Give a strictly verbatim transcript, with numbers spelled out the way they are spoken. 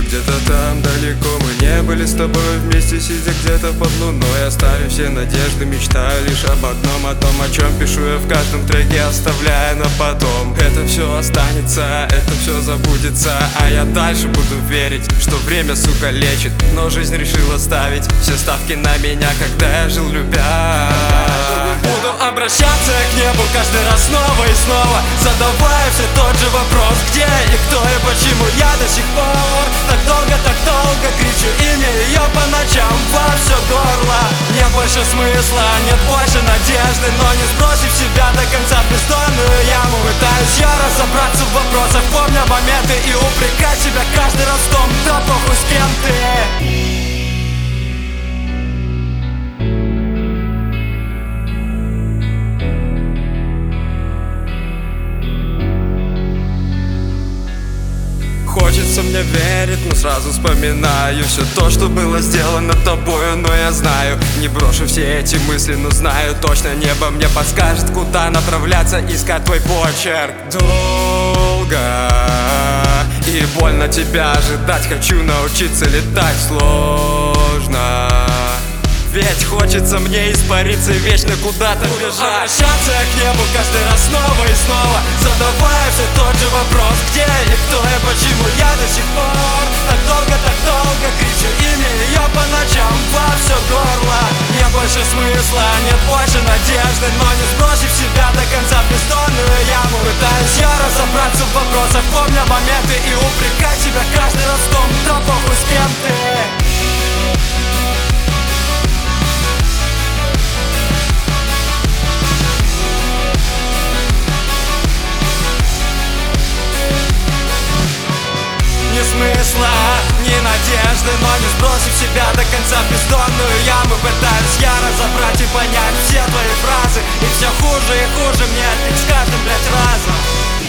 Где-то там далеко мы не были с тобой вместе, сидя где-то под луной. Оставив все надежды, мечтаю лишь об одном, о том, о чем пишу я в каждом треке, оставляя на потом. Это все останется, это все забудется, а я дальше буду верить, что время, сука, лечит. Но жизнь решила ставить все ставки на меня, когда я жил любя. Буду обращаться к небу каждый раз снова и снова, задавая все тот же вопрос: где и кто и почему я до сих пор так долго, так долго кричу имя ее по ночам во все горло. Нет больше смысла, нет больше надежды, но не сбросив себя до конца в бездонную яму, пытаюсь я разобраться в вопросах, помня моменты и упрекать себя каждый раз в том, да похуй с кем ты. Хочется мне верить, но сразу вспоминаю все то, что было сделано тобою. Но я знаю, не брошу все эти мысли, но знаю точно, небо мне подскажет, куда направляться, искать твой почерк. Долго и больно тебя ожидать, хочу научиться летать сложно. Ведь хочется мне испариться и вечно куда-то бежать. Обращаться к небу каждый раз снова и снова, задавая все тот же вопрос: где и кто и почему я до сих пор так долго, так долго кричу имя ее по ночам во все горло. Нет больше смысла, нет больше надежды, но не сбросив себя до конца в бездонную яму, пытаюсь я разобраться в вопросах, помня моменты и упрекать себя каждый раз в том, да похуй с кем ты. Ни смысла, ни надежды, но не сбросив себя до конца в бездонную яму, пытаюсь я разобрать и понять все твои фразы, и все хуже и хуже мне с каждым, блять, разом.